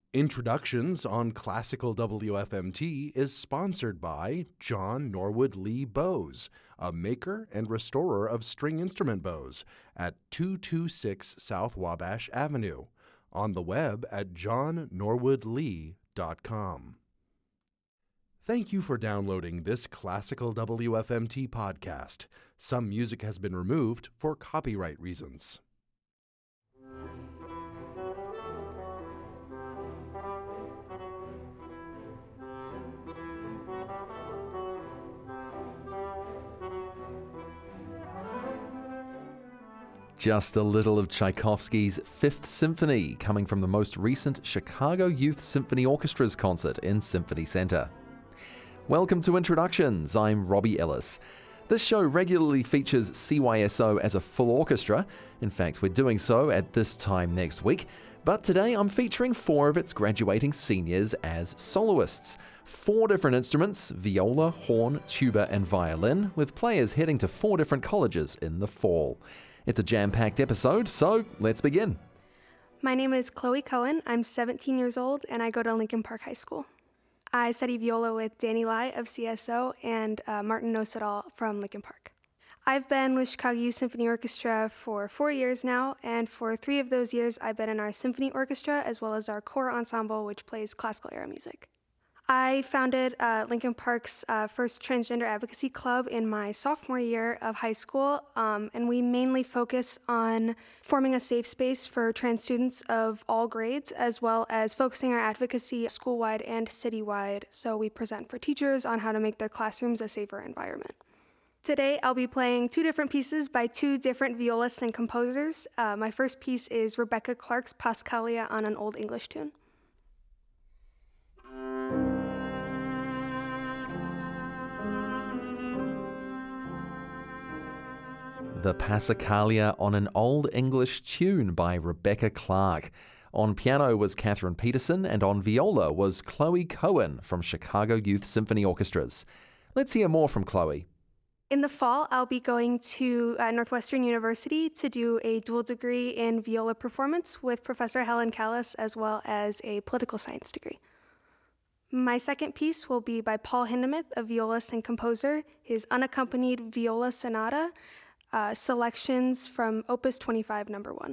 Introductions on Classical WFMT is sponsored by John Norwood Lee Bows, a maker and restorer of string instrument bows at 226 South Wabash Avenue, on the web at johnnorwoodlee.com. Thank you for downloading this Classical WFMT podcast. Some music has been removed for copyright reasons. Just a little of Tchaikovsky's Fifth Symphony, coming from the most recent Chicago Youth Symphony Orchestra's concert in Symphony Center. Welcome to Introductions. I'm Robbie Ellis. This show regularly features CYSO as a full orchestra. In fact, we're doing so at this time next week. But today I'm featuring 4 of its graduating seniors as soloists. 4 different instruments: viola, horn, tuba, and violin, with players heading to 4 different colleges in the fall. It's a jam-packed episode, so let's begin. My name is Chloe Cohen. I'm 17 years old, and I go to Lincoln Park High School. I study viola with Danny Lai of CSO and Martin Nosadal from Lincoln Park. I've been with Chicago Youth Symphony Orchestra for 4 years now, and for 3 of those years, I've been in our symphony orchestra as well as our core ensemble, which plays classical era music. I founded Lincoln Park's first transgender advocacy club in my sophomore year of high school, and we mainly focus on forming a safe space for trans students of all grades, as well as focusing our advocacy school-wide and citywide. So we present for teachers on how to make their classrooms a safer environment. Today, I'll be playing 2 different pieces by 2 different violists and composers. My first piece is Rebecca Clark's Passacaglia on an Old English tune. The Passacaglia on an Old English Tune by Rebecca Clark. On piano was Catherine Peterson, and on viola was Chloe Cohen from Chicago Youth Symphony Orchestras. Let's hear more from Chloe. In the fall, I'll be going to Northwestern University to do a dual degree in viola performance with Professor Helen Callis, as well as a political science degree. My second piece will be by Paul Hindemith, a violist and composer, his unaccompanied viola sonata, selections from Opus 25, number 1.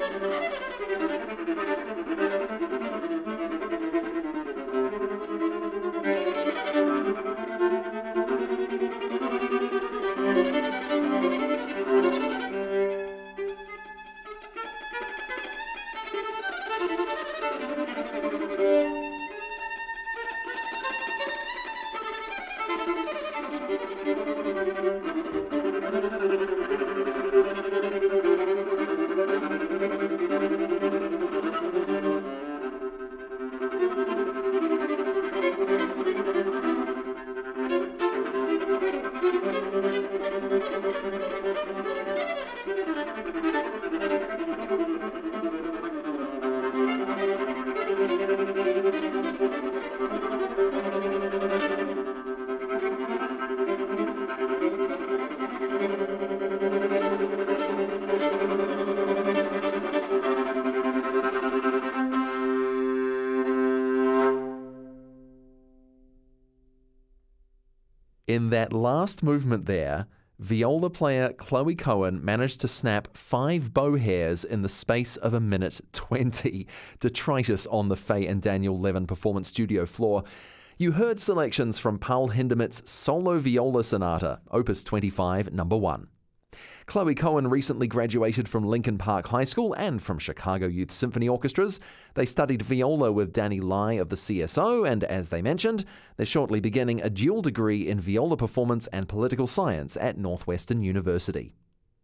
In that last movement there, viola player Chloe Cohen managed to snap 5 bow hairs in the space of 1:20. Detritus on the Faye and Daniel Levin Performance Studio floor. You heard selections from Paul Hindemith's Solo Viola Sonata, Opus 25, No. 1. Chloe Cohen recently graduated from Lincoln Park High School and from Chicago Youth Symphony Orchestras. They studied viola with Danny Lai of the CSO, and as they mentioned, they're shortly beginning a dual degree in viola performance and political science at Northwestern University.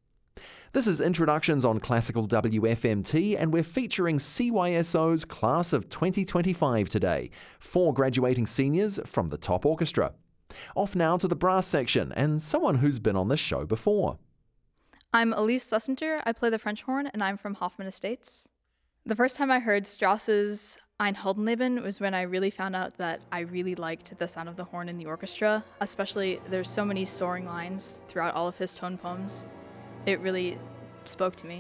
This is Introductions on Classical WFMT, and we're featuring CYSO's Class of 2025 today, 4 graduating seniors from the top orchestra. Off now to the brass section, and someone who's been on this show before. I'm Elise Sussinger. I play the French horn, and I'm from Hoffman Estates. The first time I heard Strauss's Ein Heldenleben was when I really found out that I really liked the sound of the horn in the orchestra, especially there's so many soaring lines throughout all of his tone poems. It really spoke to me.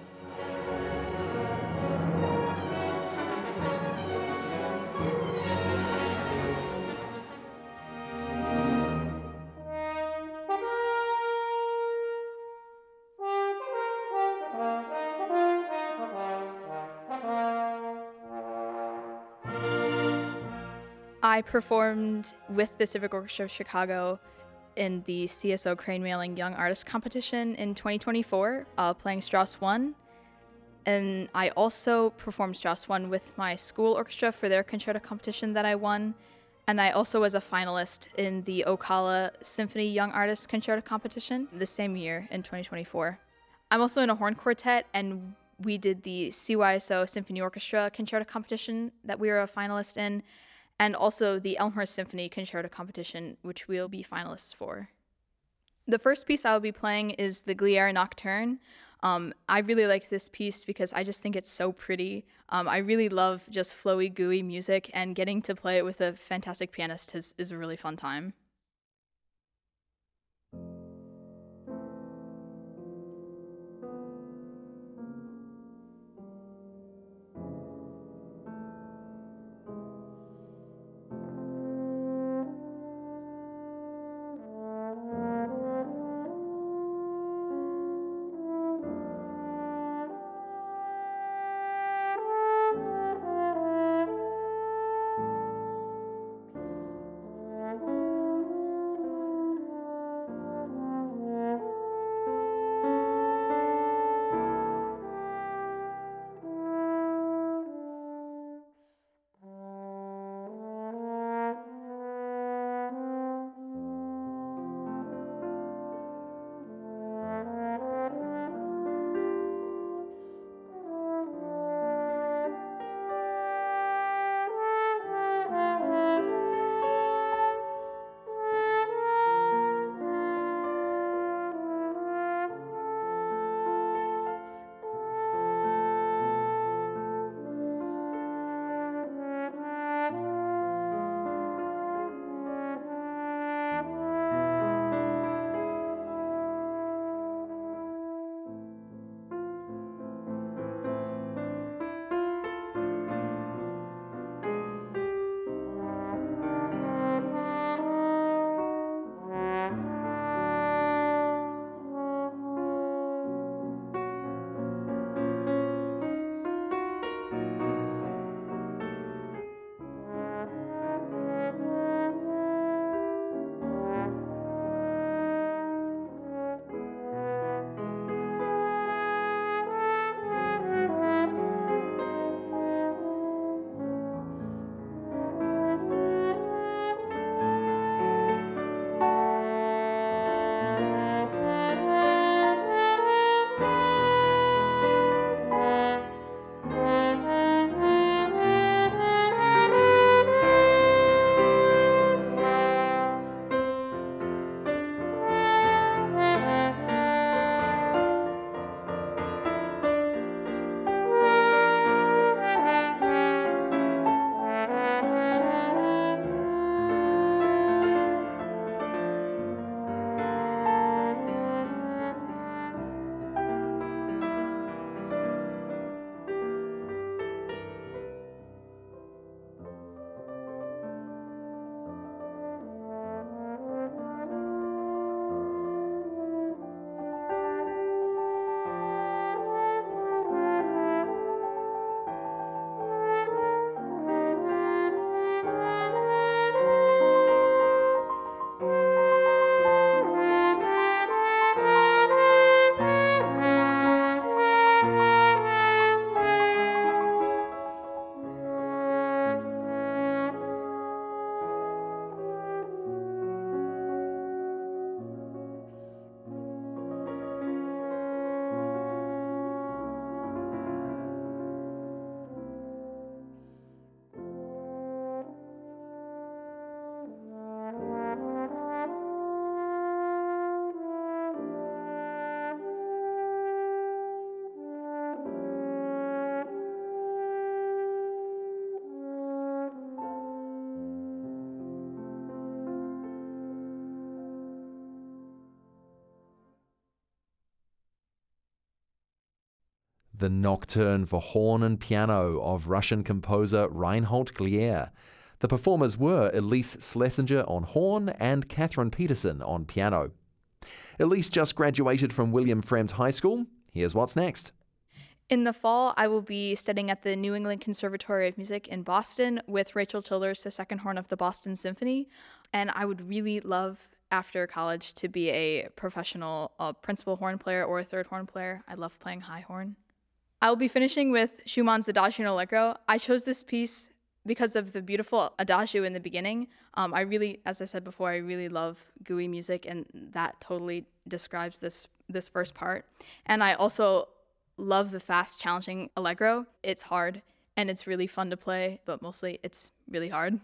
I performed with the Civic Orchestra of Chicago in the CSO Crane Mailing Young Artist Competition in 2024, playing Strauss 1. And I also performed Strauss 1 with my school orchestra for their concerto competition that I won. And I also was a finalist in the Ocala Symphony Young Artist Concerto Competition the same year in 2024. I'm also in a horn quartet, and we did the CYSO Symphony Orchestra Concerto Competition that we were a finalist in, and also the Elmhurst Symphony Concerto Competition, which we'll be finalists for. The first piece I will be playing is the Glière Nocturne. I really like this piece because I just think it's so pretty. I really love just flowy, gooey music, and getting to play it with a fantastic pianist is a really fun time. the Nocturne for horn and piano of Russian composer Reinhold Glier. The performers were Elise Schlesinger on horn and Catherine Peterson on piano. Elise just graduated from William Fremd High School. Here's what's next. In the fall, I will be studying at the New England Conservatory of Music in Boston with Rachel Childers, the second horn of the Boston Symphony. And I would really love, after college, to be a professional principal horn player or a third horn player. I love playing high horn. I will be finishing with Schumann's Adagio and Allegro. I chose this piece because of the beautiful Adagio in the beginning. As I said before, I really love gooey music, and that totally describes this first part. And I also love the fast, challenging Allegro. It's hard, and it's really fun to play, but mostly it's really hard.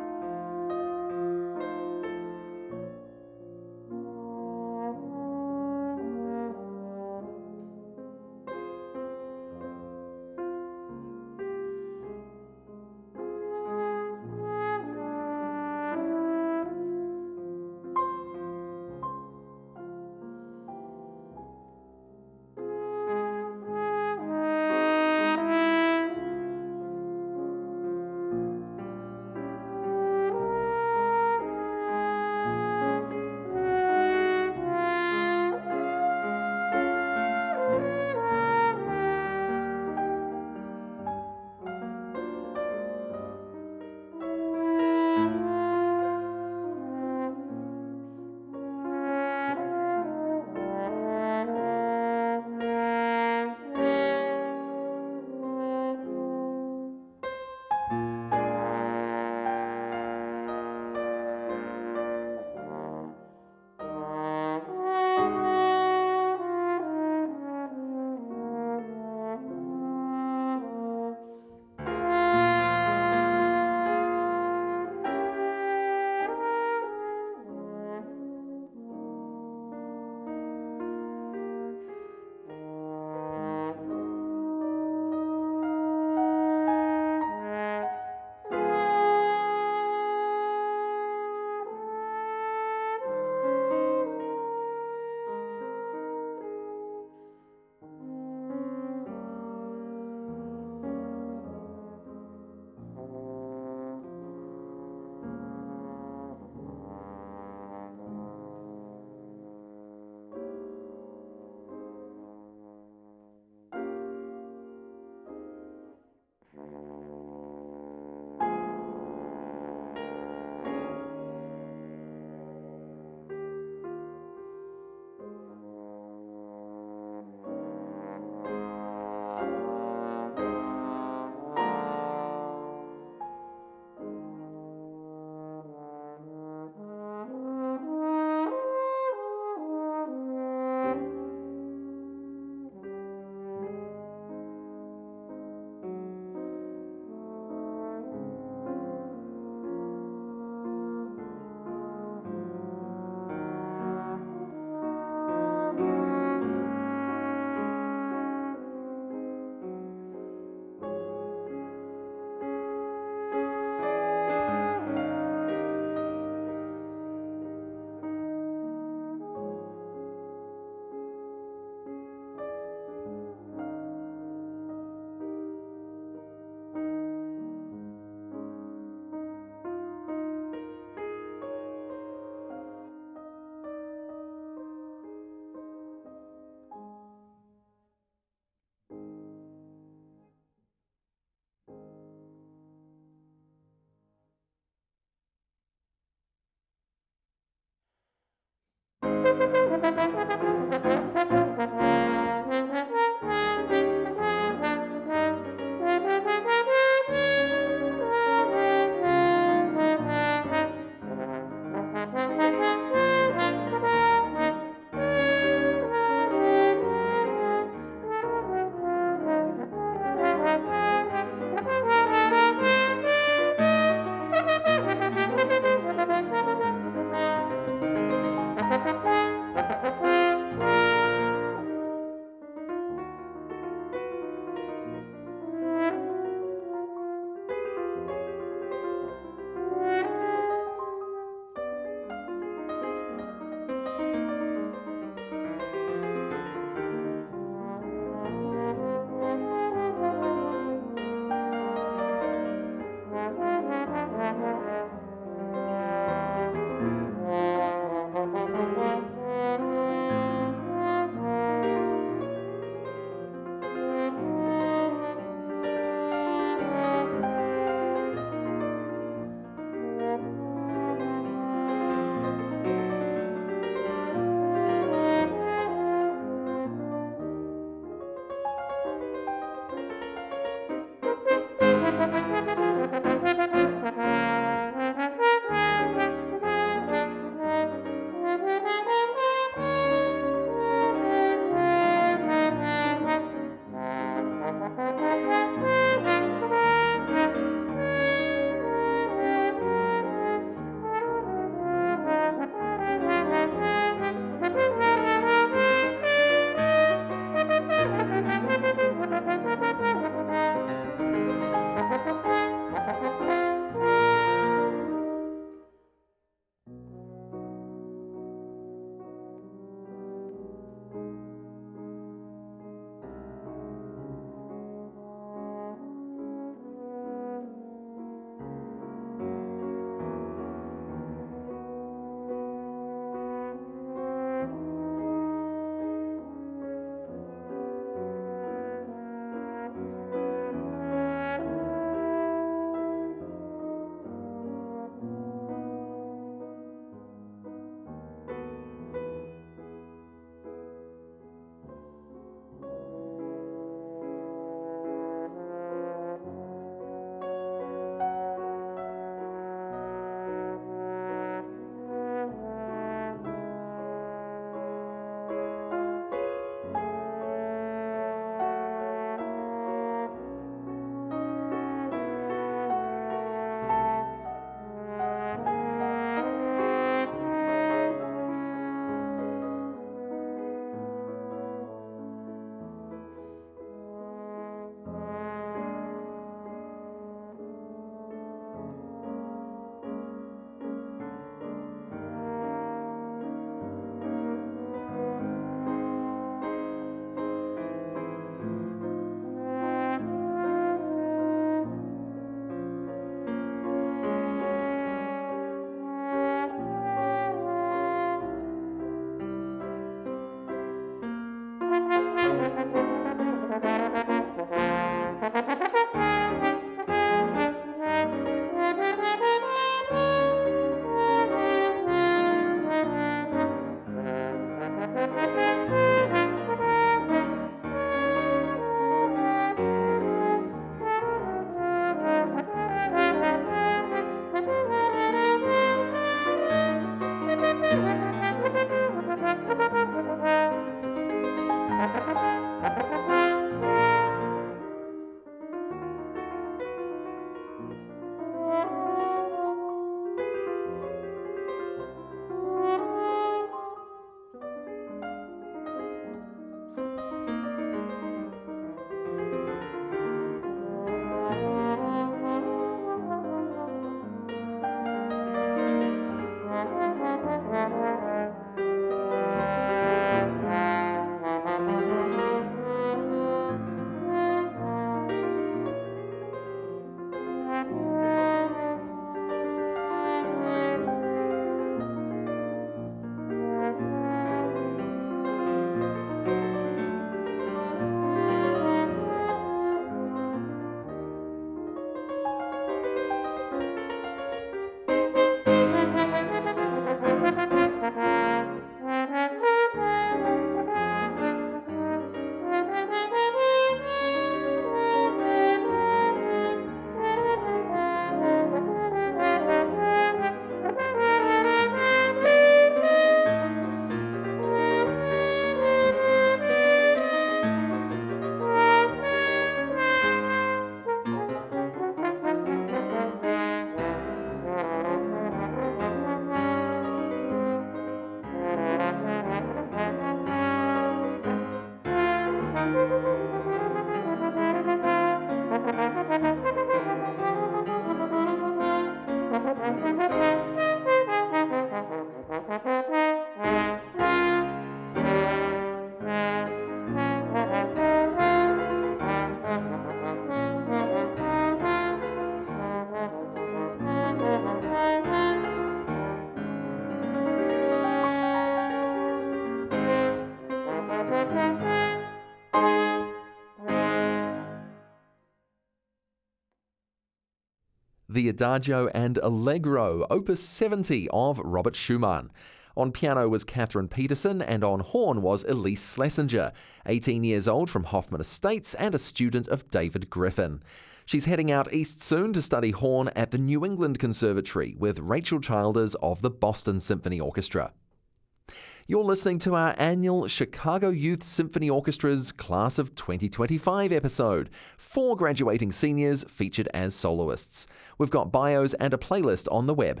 The Adagio and Allegro, Opus 70 of Robert Schumann. On piano was Catherine Peterson, and on horn was Elise Schlesinger, 18 years old from Hoffman Estates and a student of David Griffin. She's heading out east soon to study horn at the New England Conservatory with Rachel Childers of the Boston Symphony Orchestra. You're listening to our annual Chicago Youth Symphony Orchestra's Class of 2025 episode. 4 graduating seniors featured as soloists. We've got bios and a playlist on the web,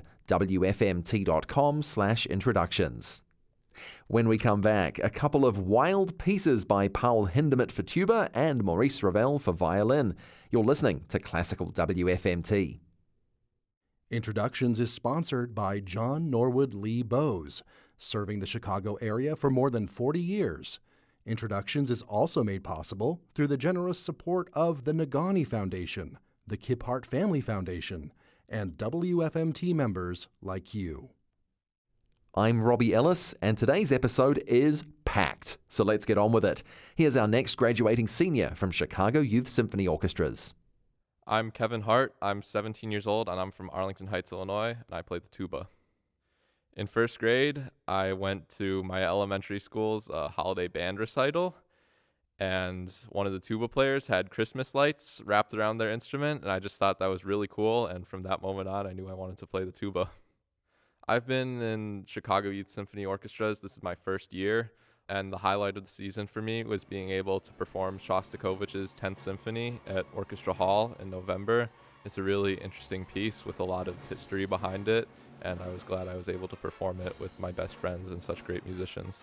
wfmt.com/introductions. When we come back, a couple of wild pieces by Paul Hindemith for tuba and Maurice Ravel for violin. You're listening to Classical WFMT. Introductions is sponsored by John Norwood Lee Bowes, serving the Chicago area for more than 40 years. Introductions is also made possible through the generous support of the Nagani Foundation, the Kip Hart Family Foundation, and WFMT members like you. I'm Robbie Ellis, and today's episode is packed, so let's get on with it. Here's our next graduating senior from Chicago Youth Symphony Orchestras. I'm Kevin Hart. I'm 17 years old, and I'm from Arlington Heights, Illinois, and I play the tuba. In first grade, I went to my elementary school's holiday band recital, and one of the tuba players had Christmas lights wrapped around their instrument, and I just thought that was really cool, and from that moment on, I knew I wanted to play the tuba. I've been in Chicago Youth Symphony Orchestras. This is my first year, and the highlight of the season for me was being able to perform Shostakovich's 10th Symphony at Orchestra Hall in November. It's a really interesting piece with a lot of history behind it, and I was glad I was able to perform it with my best friends and such great musicians.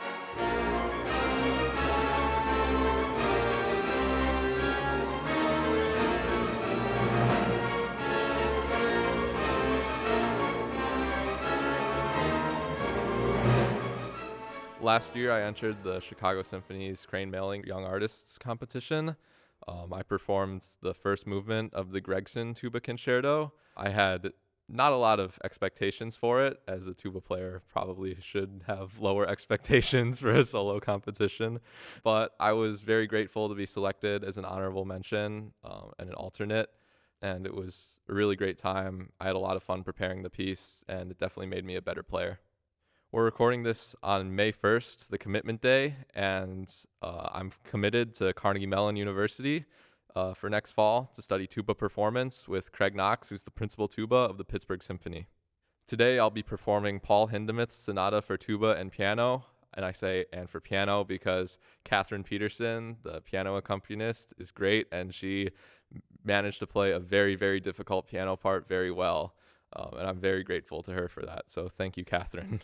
Last year, I entered the Chicago Symphony's Crane Mailing Young Artists competition. I performed the first movement of the Gregson Tuba Concerto. I had not a lot of expectations for it. As a tuba player, probably should have lower expectations for a solo competition. But I was very grateful to be selected as an honorable mention and an alternate. And it was a really great time. I had a lot of fun preparing the piece, and it definitely made me a better player. We're recording this on May 1st, the commitment day, and I'm committed to Carnegie Mellon University for next fall to study tuba performance with Craig Knox, who's the principal tuba of the Pittsburgh Symphony. Today, I'll be performing Paul Hindemith's Sonata for tuba and piano, and I say and for piano because Catherine Peterson, the piano accompanist, is great, and she managed to play a very, very difficult piano part very well, and I'm very grateful to her for that, so thank you, Catherine.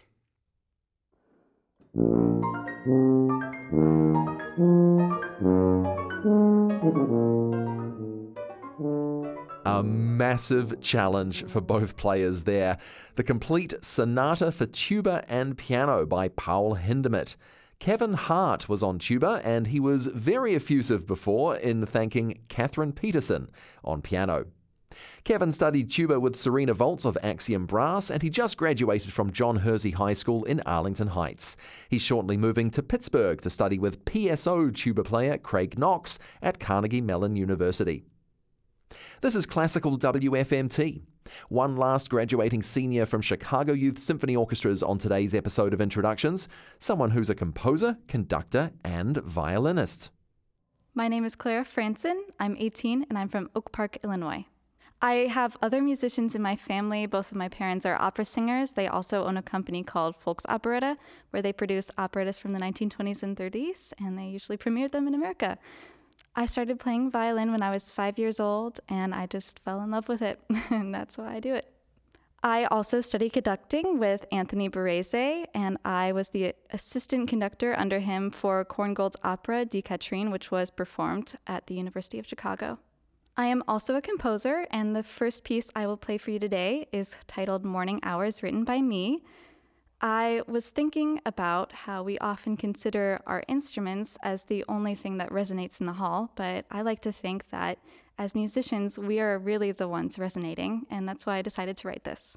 A massive challenge for both players there. The complete Sonata for tuba and piano by Paul Hindemith. Kevin Hart was on tuba, and he was very effusive before in thanking Catherine Peterson on piano. Kevin studied tuba with Serena Volz of Axiom Brass, and he just graduated from John Hersey High School in Arlington Heights. He's shortly moving to Pittsburgh to study with PSO tuba player Craig Knox at Carnegie Mellon University. This is Classical WFMT. One last graduating senior from Chicago Youth Symphony Orchestras on today's episode of Introductions, someone who's a composer, conductor, and violinist. My name is Clara Franson. I'm 18, and I'm from Oak Park, Illinois. I have other musicians in my family. Both of my parents are opera singers. They also own a company called Volksoperetta, where they produce operettas from the 1920s and 30s, and they usually premiere them in America. I started playing violin when I was 5 years old, and I just fell in love with it, and that's why I do it. I also studied conducting with Anthony Barese, and I was the assistant conductor under him for Korngold's opera, Die Katrine, which was performed at the University of Chicago. I am also a composer, and the first piece I will play for you today is titled Morning Hours, written by me. I was thinking about how we often consider our instruments as the only thing that resonates in the hall, but I like to think that as musicians, we are really the ones resonating, and that's why I decided to write this.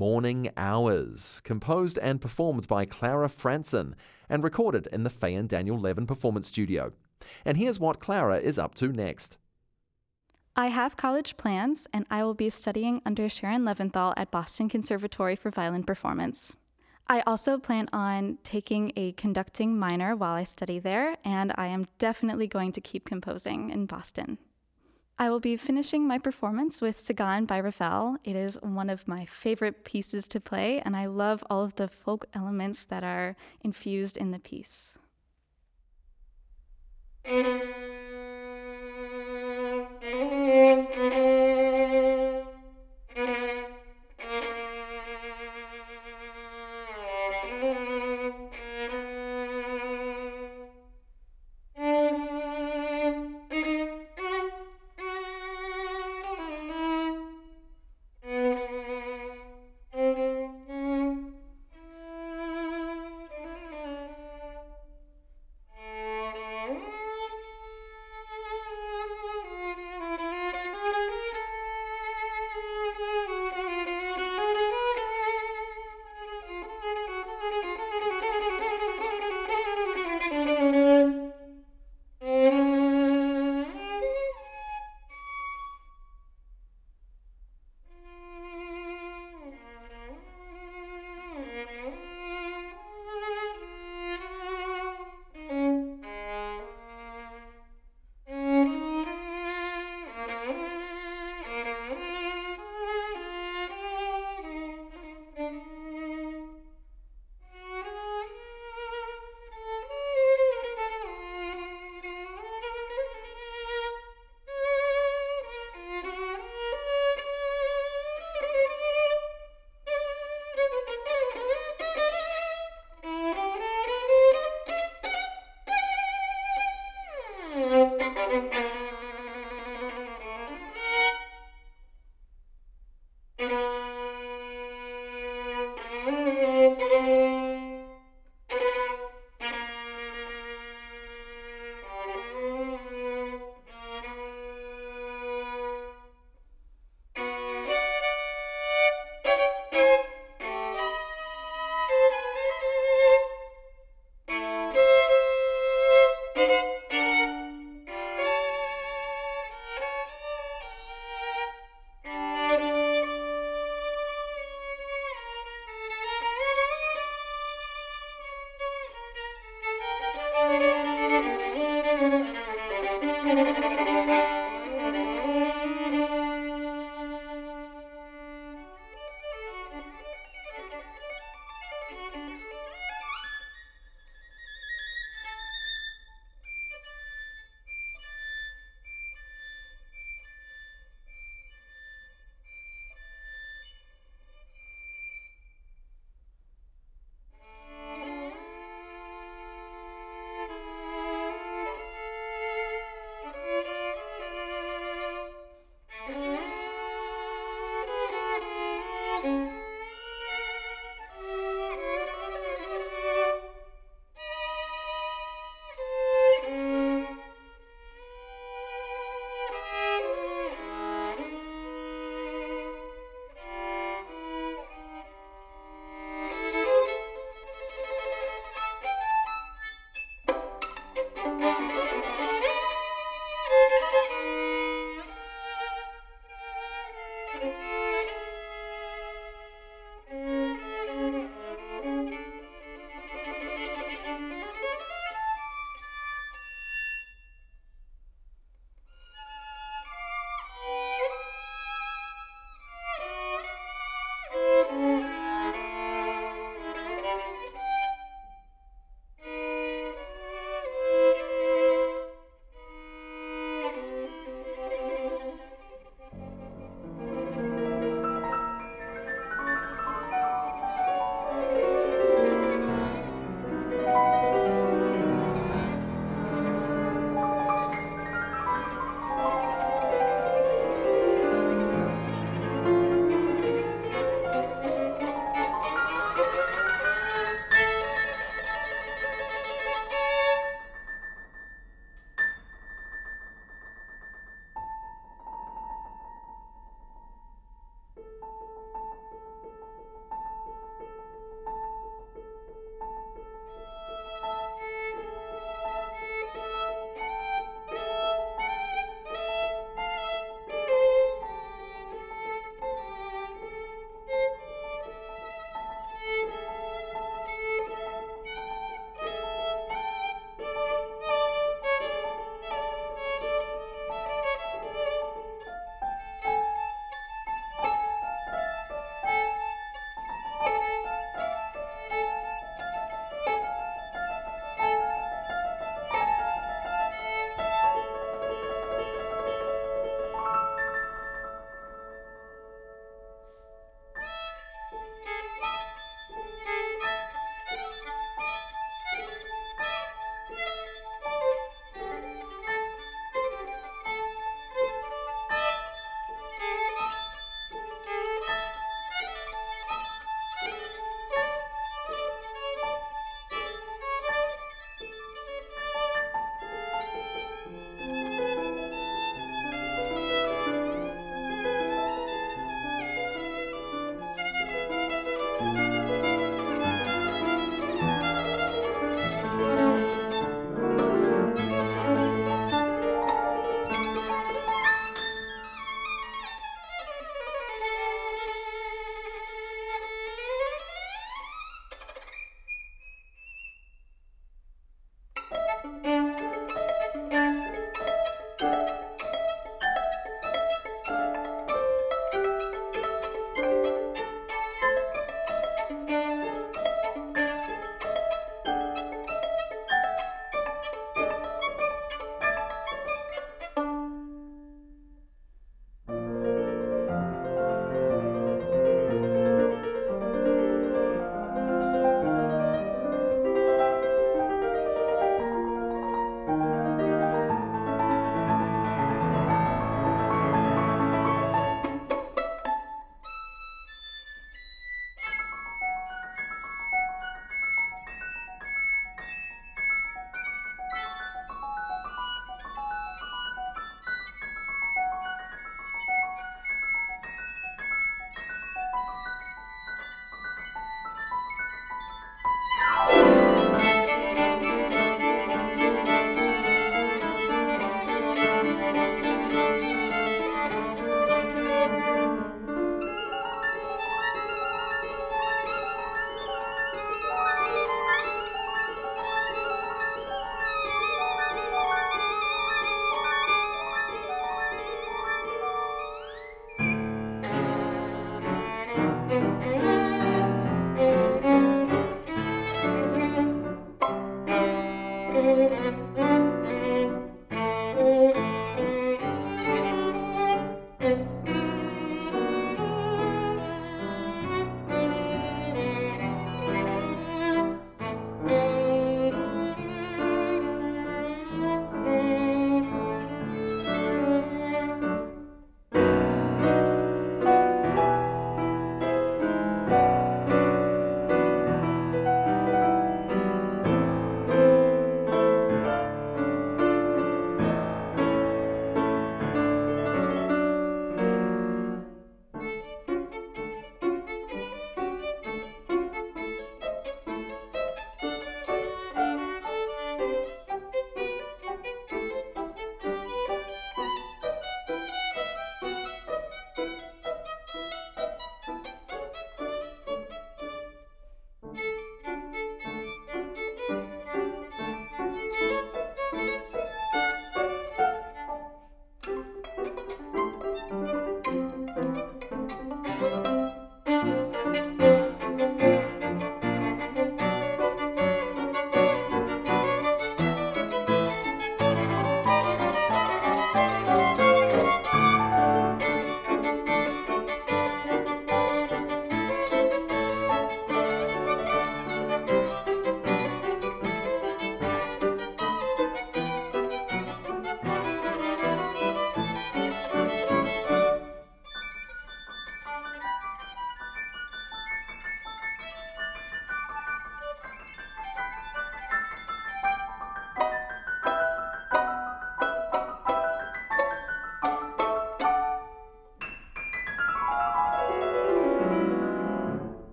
Morning Hours, composed and performed by Clara Franson and recorded in the Faye and Daniel Levin Performance Studio. And here's what Clara is up to next. I have college plans, and I will be studying under Sharon Leventhal at Boston Conservatory for Violin Performance. I also plan on taking a conducting minor while I study there, and I am definitely going to keep composing in Boston. I will be finishing my performance with Sagan by Ravel. It is one of my favorite pieces to play, and I love all of the folk elements that are infused in the piece.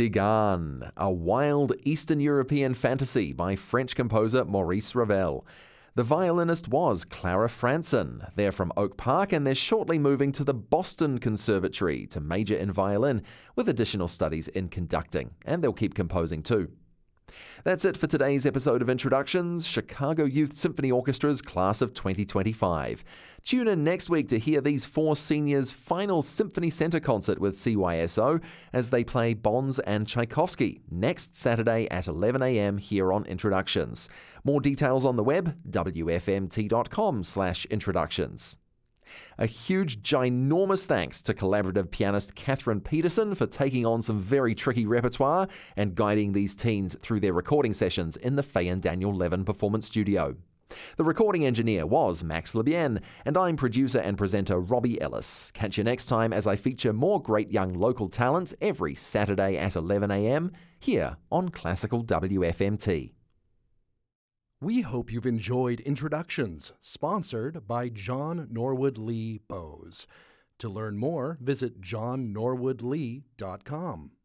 Cigane, a wild Eastern European fantasy by French composer Maurice Ravel. The violinist was Clara Franson. They're from Oak Park and they're shortly moving to the Boston Conservatory to major in violin with additional studies in conducting, and they'll keep composing too. That's it for today's episode of Introductions, Chicago Youth Symphony Orchestra's class of 2025. Tune in next week to hear these four seniors' final Symphony Center concert with CYSO as they play Bonds and Tchaikovsky next Saturday at 11 a.m. here on Introductions. More details on the web, wfmt.com/introductions. A huge, ginormous thanks to collaborative pianist Catherine Peterson for taking on some very tricky repertoire and guiding these teens through their recording sessions in the Faye and Daniel Levin Performance Studio. The recording engineer was Max Lebien, and I'm producer and presenter Robbie Ellis. Catch you next time as I feature more great young local talent every Saturday at 11 a.m. here on Classical WFMT. We hope you've enjoyed Introductions, sponsored by John Norwood Lee Bose. To learn more, visit johnnorwoodlee.com.